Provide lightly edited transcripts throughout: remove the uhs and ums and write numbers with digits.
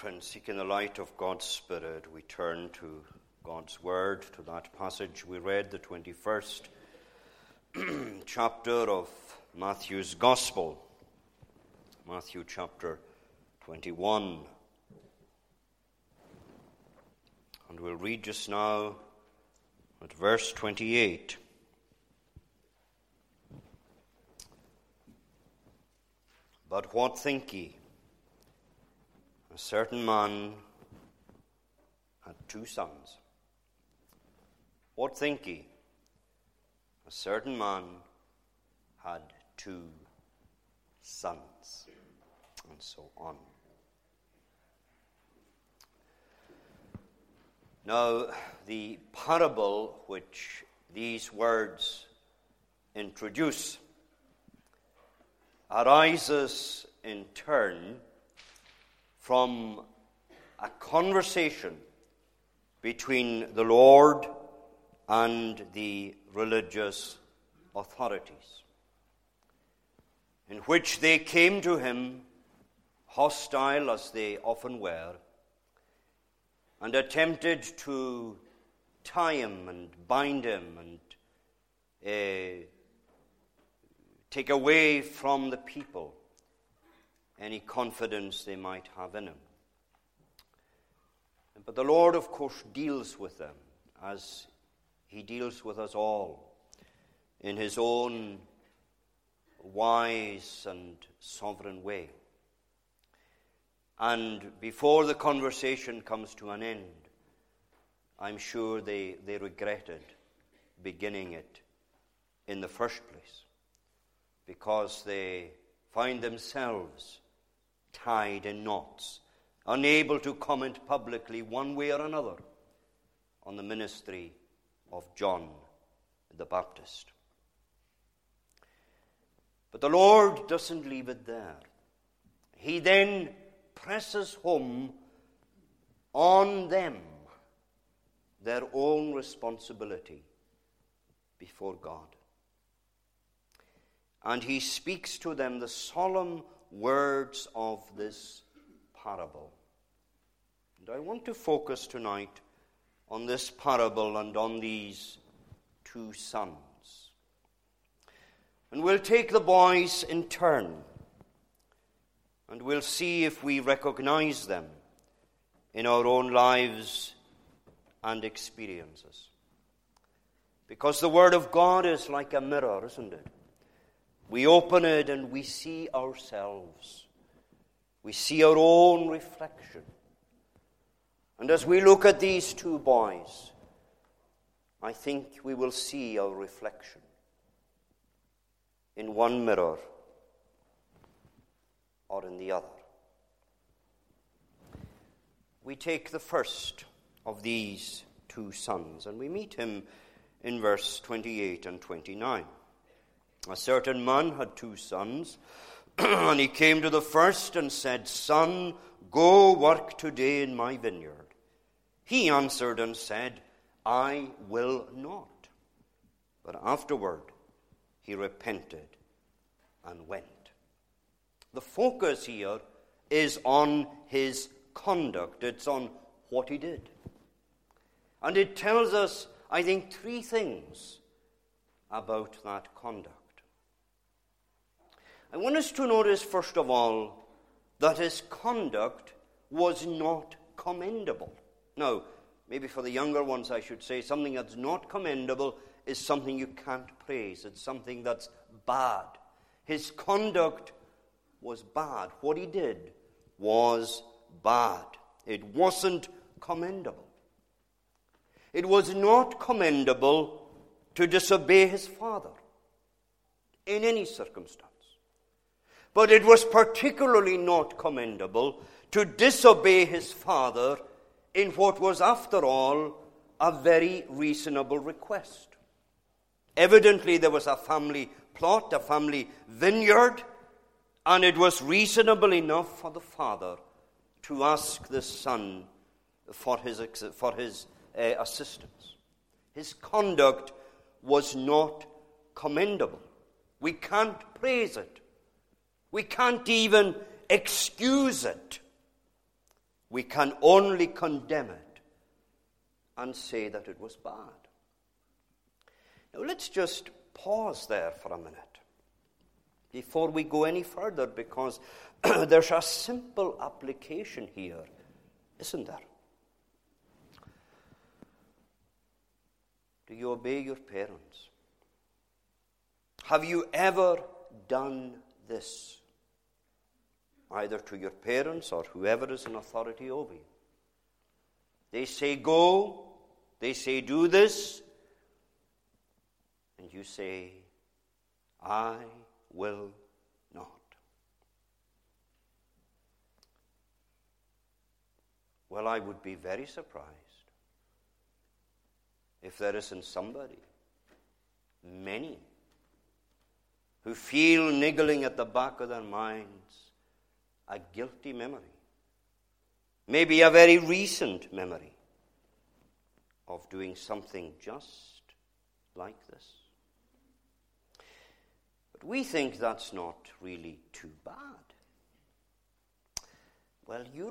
Friends, seeking the light of God's Spirit, we turn to God's Word, to that passage we read, the 21st chapter of Matthew's Gospel, Matthew chapter 21. And we'll read just now at verse 28. But what think ye? A certain man had 2 sons. What think ye? A certain man had 2 sons. And so on. Now, the parable which these words introduce arises in turn from a conversation between the Lord and the religious authorities, in which they came to him, hostile as they often were, and attempted to tie him and bind him and take away from the people any confidence they might have in him. But the Lord, of course, deals with them as he deals with us all in his own wise and sovereign way. And before the conversation comes to an end, I'm sure they regretted beginning it in the first place, because they find themselves tied in knots, unable to comment publicly one way or another on the ministry of John the Baptist. But the Lord doesn't leave it there. He then presses home on them their own responsibility before God. And he speaks to them the solemn words of this parable. And I want to focus tonight on this parable and on these 2 sons. And we'll take the boys in turn, and we'll see if we recognize them in our own lives and experiences. Because the Word of God is like a mirror, isn't it? We open it and we see ourselves. We see our own reflection. And as we look at these 2 boys, I think we will see our reflection in one mirror or in the other. We take the first of these 2 sons, and we meet him in verse 28 and 29. A certain man had 2 sons, and he came to the first and said, Son, go work today in my vineyard. He answered and said, I will not. But afterward he repented and went. The focus here is on his conduct. It's on what he did. And it tells us, I think, 3 things about that conduct. I want us to notice, first of all, that his conduct was not commendable. Now, maybe for the younger ones I should say, something that's not commendable is something you can't praise. It's something that's bad. His conduct was bad. What he did was bad. It wasn't commendable. It was not commendable to disobey his father in any circumstance. But it was particularly not commendable to disobey his father in what was, after all, a very reasonable request. Evidently, there was a family plot, a family vineyard, and it was reasonable enough for the father to ask the son for his assistance. His conduct was not commendable. We can't praise it. We can't even excuse it. We can only condemn it and say that it was bad. Now let's just pause there for a minute before we go any further, because there's a simple application here, isn't there? Do you obey your parents? Have you ever done this, either to your parents or whoever is in authority over you? They say go, they say do this, and you say, I will not. Well, I would be very surprised if there isn't somebody, many, who feel niggling at the back of their minds a guilty memory, maybe a very recent memory of doing something just like this. But we think that's not really too bad. Well, you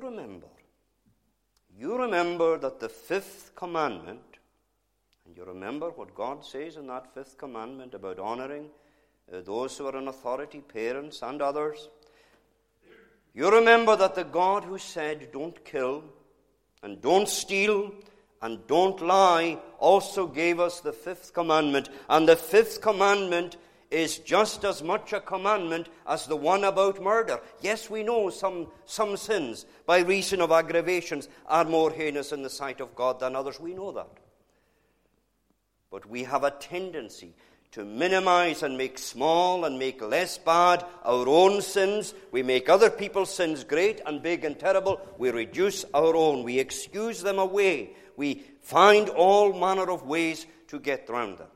remember that the fifth commandment, and you remember what God says in that fifth commandment about honoring those who are in authority, parents and others. You remember that the God who said, don't kill, and don't steal, and don't lie, also gave us the fifth commandment. And the fifth commandment is just as much a commandment as the one about murder. Yes, we know some sins, by reason of aggravations, are more heinous in the sight of God than others. We know that. But we have a tendency to minimize and make small and make less bad our own sins. We make other people's sins great and big and terrible. We reduce our own. We excuse them away. We find all manner of ways to get around them.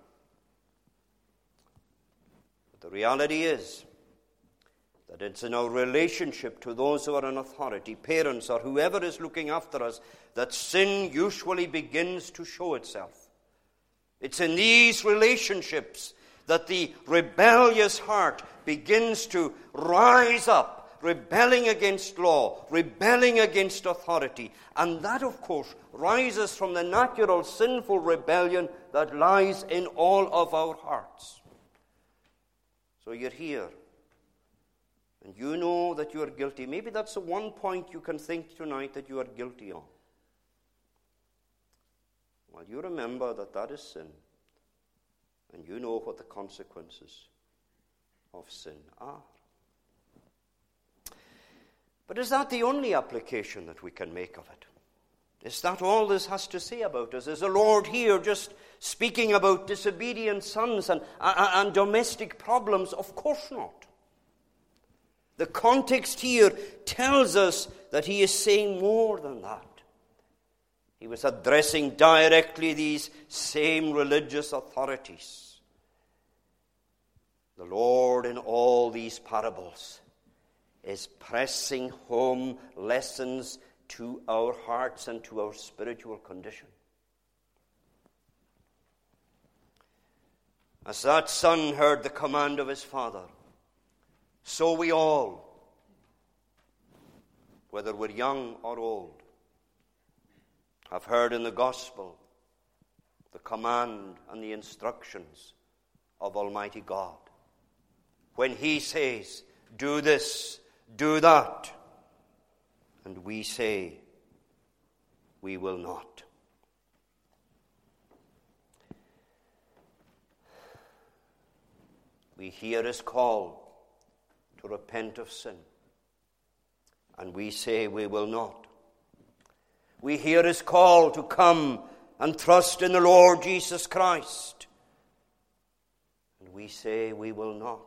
But the reality is that it's in our relationship to those who are in authority, parents or whoever is looking after us, that sin usually begins to show itself. It's in these relationships that the rebellious heart begins to rise up, rebelling against law, rebelling against authority. And that, of course, rises from the natural sinful rebellion that lies in all of our hearts. So you're here, and you know that you are guilty. Maybe that's the one point you can think tonight that you are guilty of. Well, you remember that that is sin, and you know what the consequences of sin are. But is that the only application that we can make of it? Is that all this has to say about us? Is the Lord here just speaking about disobedient sons and domestic problems? Of course not. The context here tells us that he is saying more than that. He was addressing directly these same religious authorities. The Lord in all these parables is pressing home lessons to our hearts and to our spiritual condition. As that son heard the command of his father, so we all, whether we're young or old, have heard in the gospel the command and the instructions of Almighty God. When he says, do this, do that, and we say, we will not. We hear his call to repent of sin, and we say we will not. We hear his call to come and trust in the Lord Jesus Christ, and we say we will not.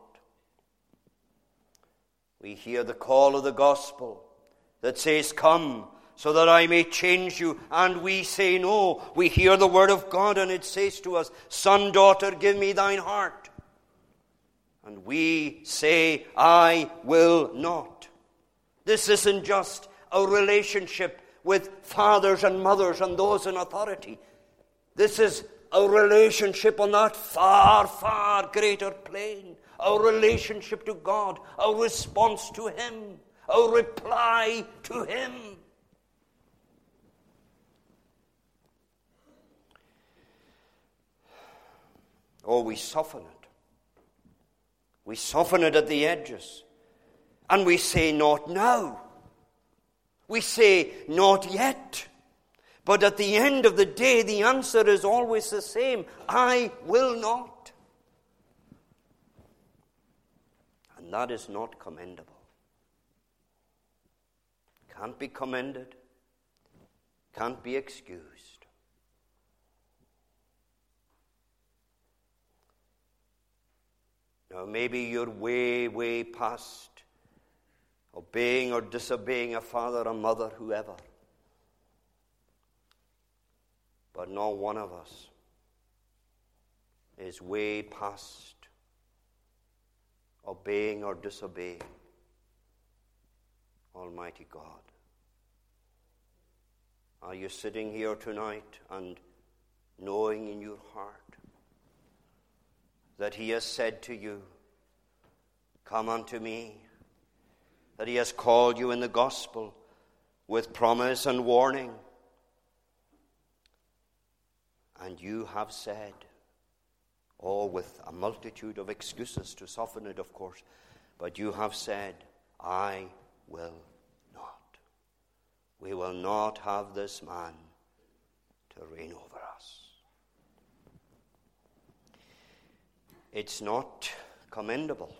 We hear the call of the gospel that says, come, so that I may change you, and we say no. We hear the word of God, and it says to us, son, daughter, give me thine heart. And we say, I will not. This isn't just a relationship with fathers and mothers and those in authority. This is a relationship on that far, far greater plane. Our relationship to God, our response to him, our reply to him. Oh, we soften it. We soften it at the edges. And we say, not now. We say, not yet. But at the end of the day, the answer is always the same. I will not. And that is not commendable. Can't be commended. Can't be excused. Now, maybe you're way past obeying or disobeying a father, a mother, whoever. But not one of us is way past obeying or disobeying Almighty God. Are you sitting here tonight and knowing in your heart that He has said to you, come unto me, that He has called you in the gospel with promise and warning, and you have said, with a multitude of excuses to soften it, of course, but you have said, I will not. We will not have this man to reign over us. It's not commendable.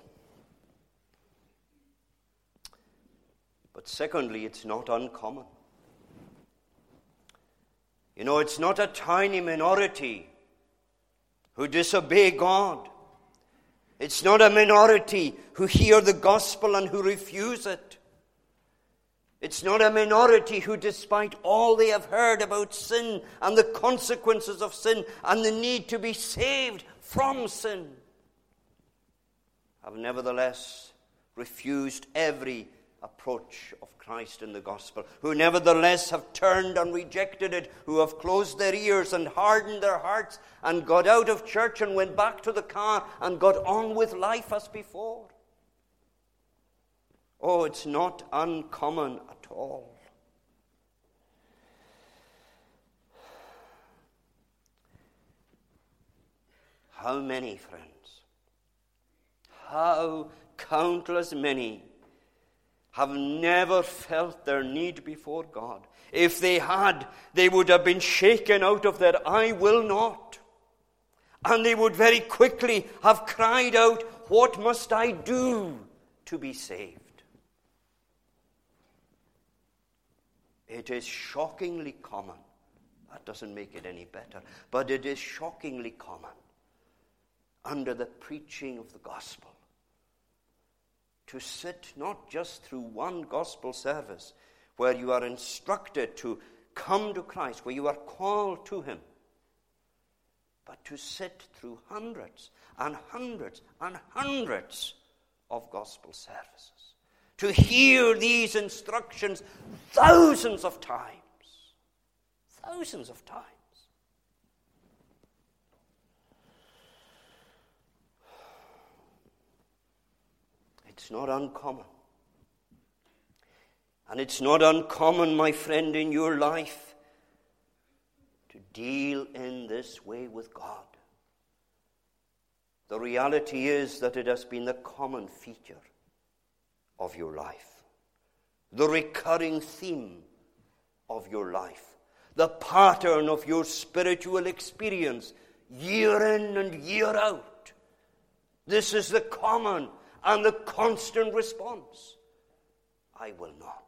But secondly, it's not uncommon. You know, it's not a tiny minority who disobey God. It's not a minority who hear the gospel and who refuse it. It's not a minority who, despite all they have heard about sin and the consequences of sin and the need to be saved from sin, have nevertheless refused every approach of Christ in the gospel, who nevertheless have turned and rejected it, who have closed their ears and hardened their hearts and got out of church and went back to the car and got on with life as before. Oh, it's not uncommon at all. How many, friends? How countless many have never felt their need before God. If they had, they would have been shaken out of their I will not. And they would very quickly have cried out, what must I do to be saved? It is shockingly common. That doesn't make it any better. But it is shockingly common under the preaching of the gospel to sit not just through one gospel service where you are instructed to come to Christ, where you are called to Him, but to sit through hundreds and hundreds and hundreds of gospel services, to hear these instructions thousands of times. Thousands of times. It's not uncommon. And it's not uncommon, my friend, in your life to deal in this way with God. The reality is that it has been the common feature of your life, the recurring theme of your life, the pattern of your spiritual experience year in and year out. This is the common and the constant response. I will not.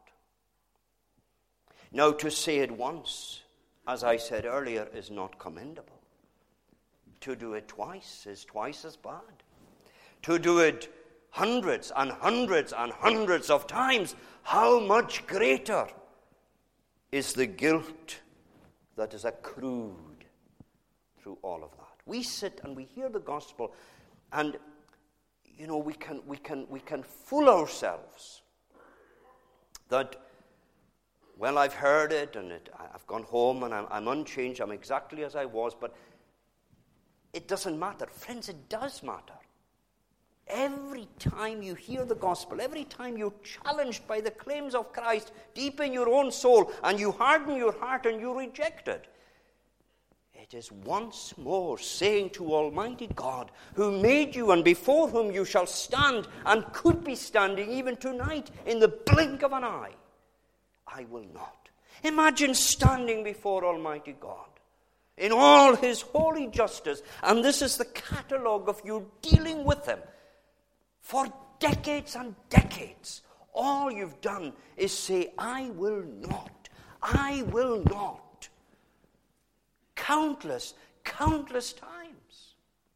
Now, to say it once, as I said earlier, is not commendable. To do it twice is twice as bad. To do it hundreds and hundreds and hundreds of times, how much greater is the guilt that is accrued through all of that. We sit and we hear the gospel, and you know, we can fool ourselves that, well, I've heard it, and I've gone home, and I'm unchanged, I'm exactly as I was, but it doesn't matter. Friends, it does matter. Every time you hear the gospel, every time you're challenged by the claims of Christ deep in your own soul, and you harden your heart and you reject it, It is once more saying to Almighty God, who made you and before whom you shall stand and could be standing even tonight in the blink of an eye, I will not. Imagine standing before Almighty God in all his holy justice, and this is the catalogue of you dealing with him for decades and decades. All you've done is say, I will not. I will not. Countless times.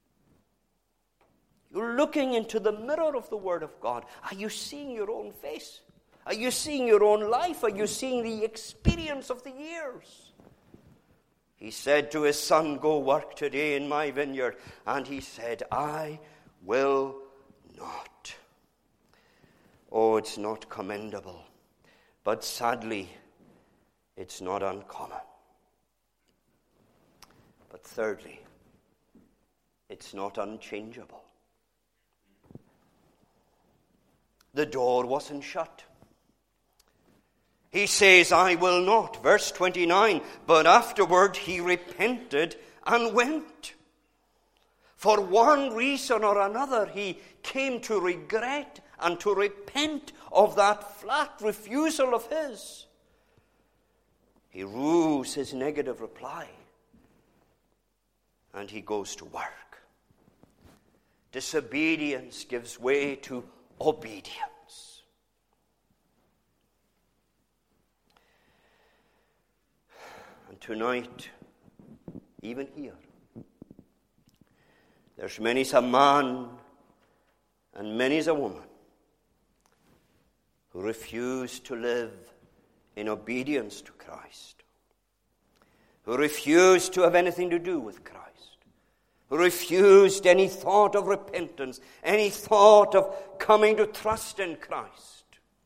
You're looking into the mirror of the Word of God. Are you seeing your own face? Are you seeing your own life? Are you seeing the experience of the years? He said to his son, go work today in my vineyard. And he said, I will not. Oh, it's not commendable. But sadly, it's not uncommon. But thirdly, it's not unchangeable. The door wasn't shut. He says, I will not. Verse 29, but afterward he repented and went. For one reason or another, he came to regret and to repent of that flat refusal of his. He rues his negative reply. And he goes to work. Disobedience gives way to obedience. And tonight, even here, there's many's a man and many's a woman who refuse to live in obedience to Christ, who refuse to have anything to do with Christ, who refused any thought of repentance, any thought of coming to trust in Christ,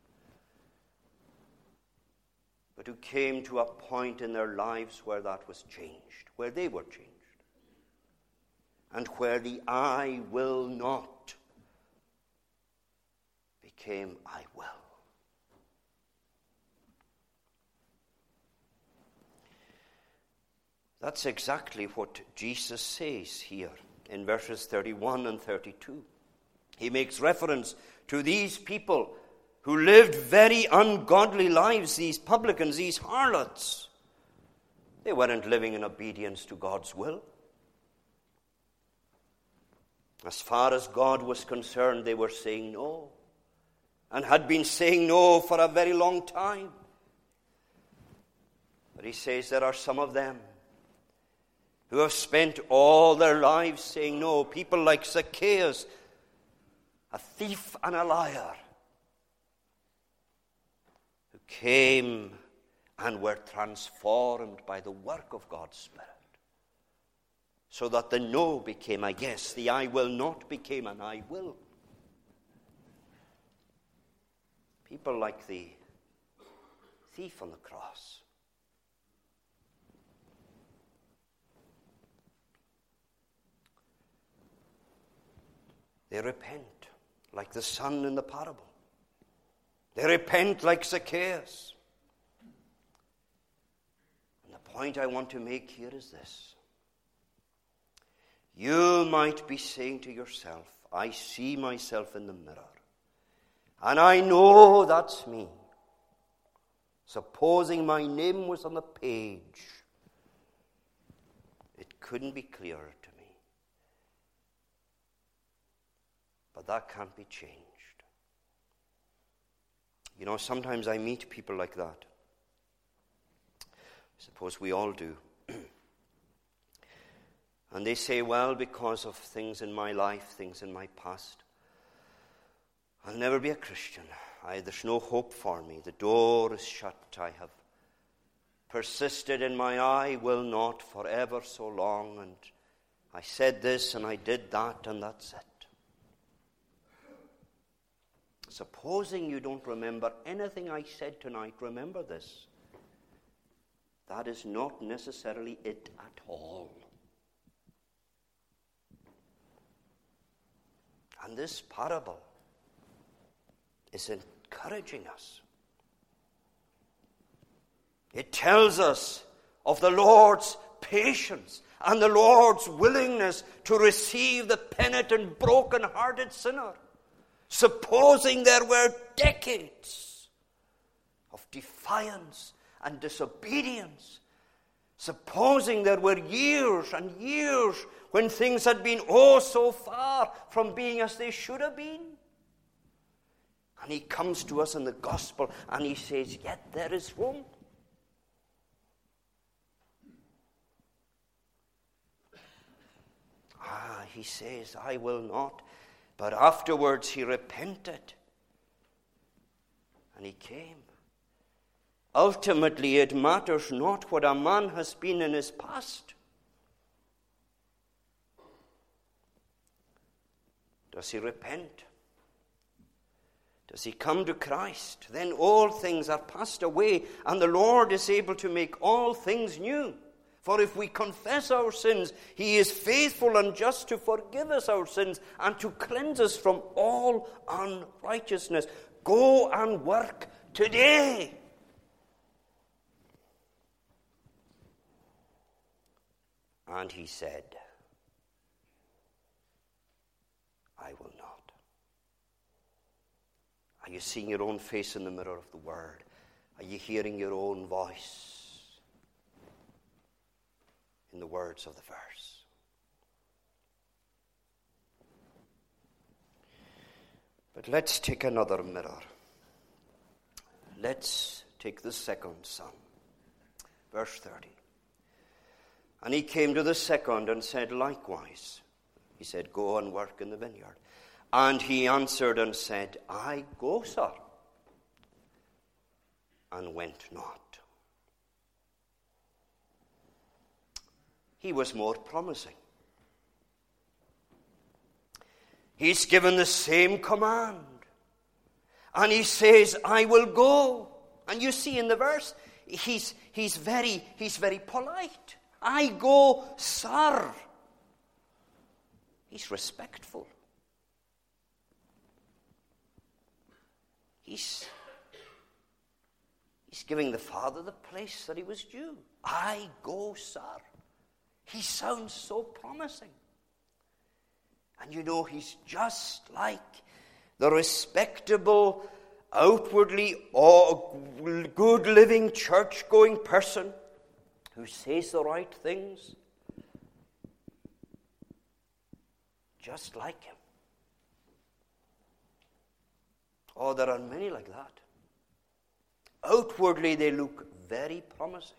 but who came to a point in their lives where that was changed, where they were changed, and where the I will not became I will. That's exactly what Jesus says here in verses 31 and 32. He makes reference to these people who lived very ungodly lives, these publicans, these harlots. They weren't living in obedience to God's will. As far as God was concerned, they were saying no, and had been saying no for a very long time. But he says there are some of them who have spent all their lives saying no. People like Zacchaeus, a thief and a liar, who came and were transformed by the work of God's Spirit, so that the no became a yes, the I will not became an I will. People like the thief on the cross. They repent like the son in the parable. They repent like Zacchaeus. And the point I want to make here is this. You might be saying to yourself, I see myself in the mirror, and I know that's me. Supposing my name was on the page, it couldn't be clearer to me. But that can't be changed. You know, sometimes I meet people like that. I suppose we all do. And they say, well, because of things in my life, things in my past, I'll never be a Christian. There's no hope for me. The door is shut. I have persisted in my I will not forever so long, and I said this and I did that, and that's it. Supposing you don't remember anything I said tonight, remember this. That is not necessarily it at all. And this parable is encouraging us. It tells us of the Lord's patience and the Lord's willingness to receive the penitent, broken-hearted sinner. Supposing there were decades of defiance and disobedience, supposing there were years and years when things had been oh so far from being as they should have been. And he comes to us in the gospel and he says, yet there is room. He says, I will not. But afterwards he repented. And he came. Ultimately, it matters not what a man has been in his past. Does he repent? Does he come to Christ? Then all things are passed away, and the Lord is able to make all things new. For if we confess our sins, he is faithful and just to forgive us our sins and to cleanse us from all unrighteousness. Go and work today. And he said, I will not. Are you seeing your own face in the mirror of the Word? Are you hearing your own voice in the words of the verse? But let's take another mirror. Let's take the second son. Verse 30. And he came to the second and said likewise. He said, go and work in the vineyard. And he answered and said, I go, sir. And went not. He was more promising. He's given the same command. And he says, I will go. And you see in the verse, he's very polite. I go, sir. He's respectful. He's giving the Father the place that he was due. I go, sir. He sounds so promising. And you know, he's just like the respectable, outwardly good living, church-going person who says the right things. Just like him. Oh, there are many like that. Outwardly, they look very promising.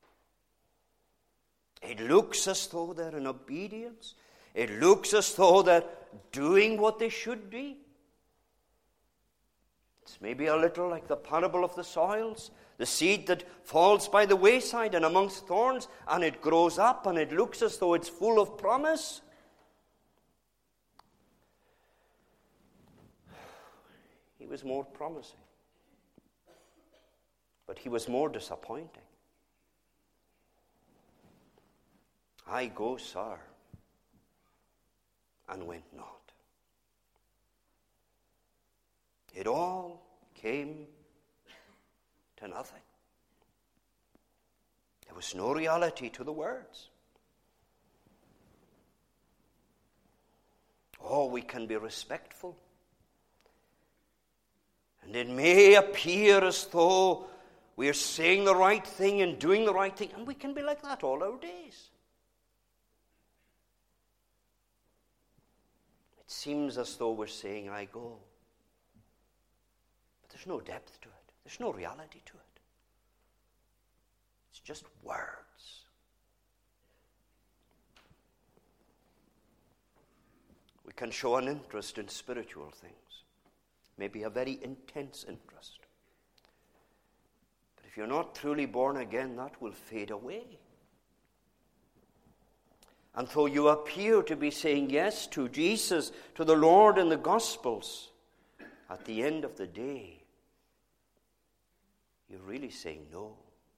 It looks as though they're in obedience. It looks as though they're doing what they should be. It's maybe a little like the parable of the soils, the seed that falls by the wayside and amongst thorns, and it grows up and it looks as though it's full of promise. He was more promising, but he was more disappointing. I go, sir, and went not. It all came to nothing. There was no reality to the words. Oh, we can be respectful. And it may appear as though we are saying the right thing and doing the right thing, and we can be like that all our days. It seems as though we're saying, I go. But there's no depth to it. There's no reality to it. It's just words. We can show an interest in spiritual things. Maybe a very intense interest. But if you're not truly born again, that will fade away. And though you appear to be saying yes to Jesus, to the Lord in the Gospels, at the end of the day, you're really saying no.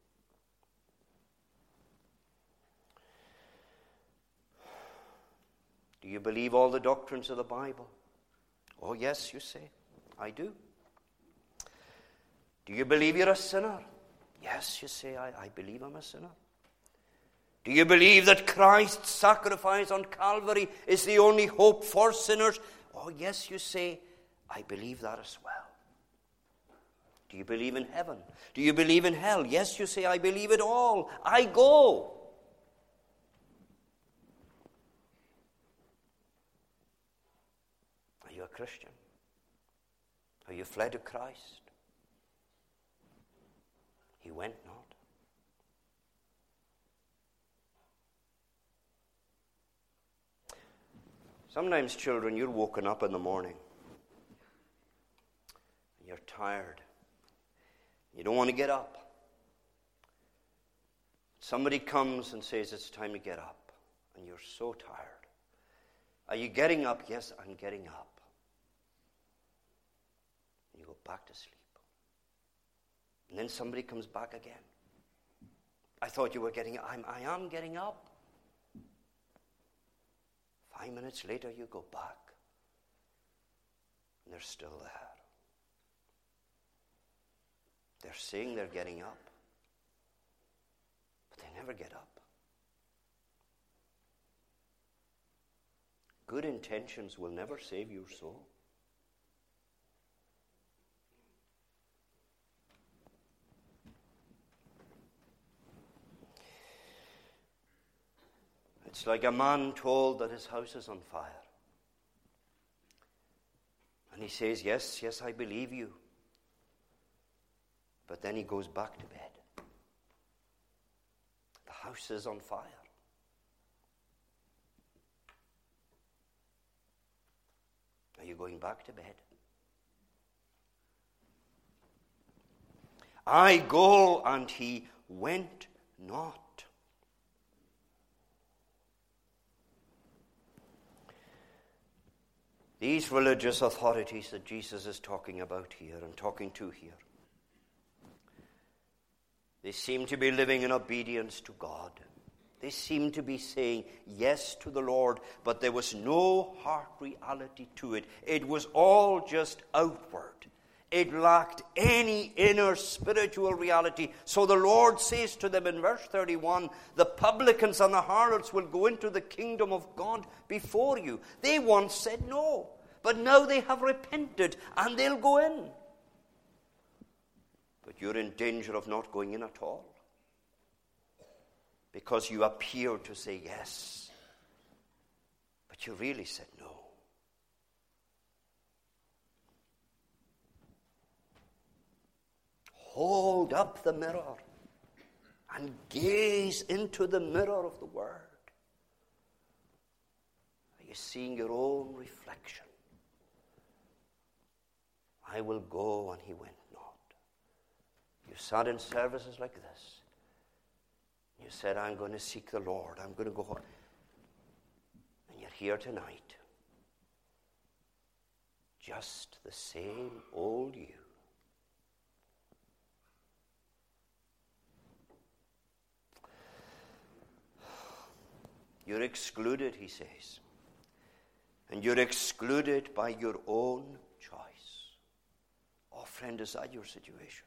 Do you believe all the doctrines of the Bible? Oh, yes, you say. I do. Do you believe you're a sinner? Yes, you say, I believe I'm a sinner. Do you believe that Christ's sacrifice on Calvary is the only hope for sinners? Oh, yes, you say, I believe that as well. Do you believe in heaven? Do you believe in hell? Yes, you say, I believe it all. I go. Are you a Christian? Are you fled to Christ? He went not. Sometimes, children, you're woken up in the morning. You're tired. You don't want to get up. Somebody comes and says, it's time to get up. And you're so tired. Are you getting up? Yes, I'm getting up. And you go back to sleep. And then somebody comes back again. I thought you were getting up. I am getting up. 5 minutes later, you go back. And they're still there. They're saying they're getting up. But they never get up. Good intentions will never save your soul. It's like a man told that his house is on fire. And he says, yes, I believe you. But then he goes back to bed. The house is on fire. Are you going back to bed? I go, and he went not. These religious authorities that Jesus is talking about here and talking to here, they seem to be living in obedience to God. They seem to be saying yes to the Lord, but there was no heart reality to it. It was all just outward. It lacked any inner spiritual reality. So the Lord says to them in verse 31, the publicans and the harlots will go into the kingdom of God before you. They once said no, but now they have repented and they'll go in. But you're in danger of not going in at all, because you appear to say yes, but you really said no. Hold up the mirror and gaze into the mirror of the Word. Are you seeing your own reflection? I will go, and he went not. You sat in services like this. You said, I'm going to seek the Lord. I'm going to go home. And you're here tonight. Just the same old you. You're excluded, he says. And you're excluded by your own choice. Oh, friend, is that your situation?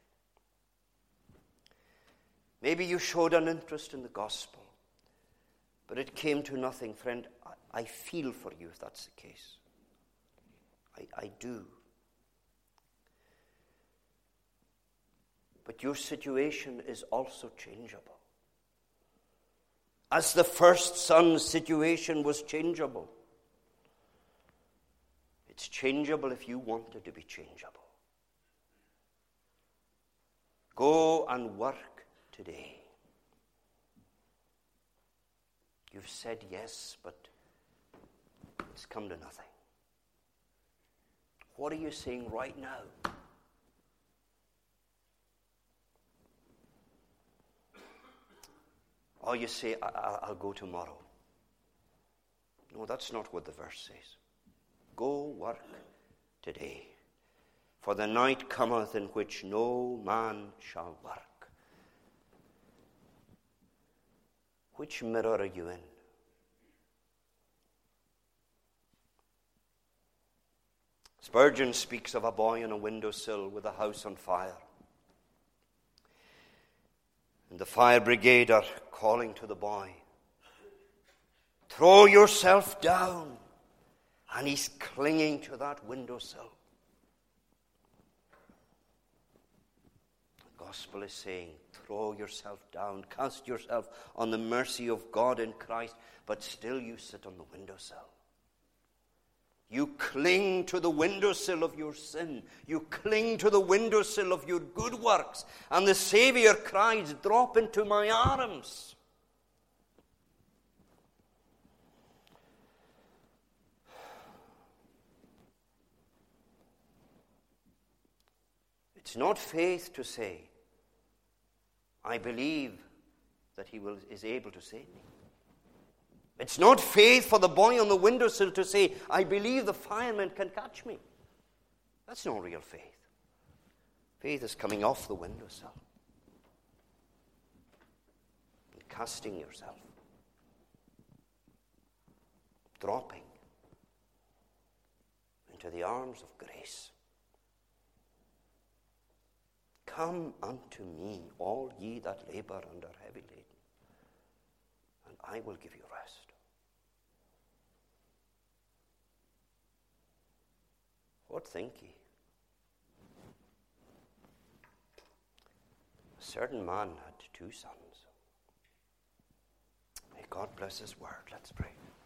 Maybe you showed an interest in the gospel, but it came to nothing. Friend, I feel for you if that's the case. I do. But your situation is also changeable. As the first son's situation was changeable. It's changeable if you want it to be changeable. Go and work today. You've said yes, but it's come to nothing. What are you saying right now? Or you say, I'll go tomorrow. No, that's not what the verse says. Go work today, for the night cometh in which no man shall work. Which mirror are you in? Spurgeon speaks of a boy on a windowsill with a house on fire. And the fire brigade are calling to the boy, Throw yourself down. And he's clinging to that windowsill. The gospel is saying, throw yourself down, cast yourself on the mercy of God in Christ, but still you sit on the windowsill. You cling to the windowsill of your sin. You cling to the windowsill of your good works. And the Savior cries, drop into my arms. It's not faith to say, I believe that he is able to save me. It's not faith for the boy on the windowsill to say, I believe the fireman can catch me. That's not real faith. Faith is coming off the windowsill and casting yourself, dropping into the arms of grace. Come unto me, all ye that labor and are heavy laden, and I will give you rest. What think ye? A certain man had 2 sons. May God bless his word. Let's pray.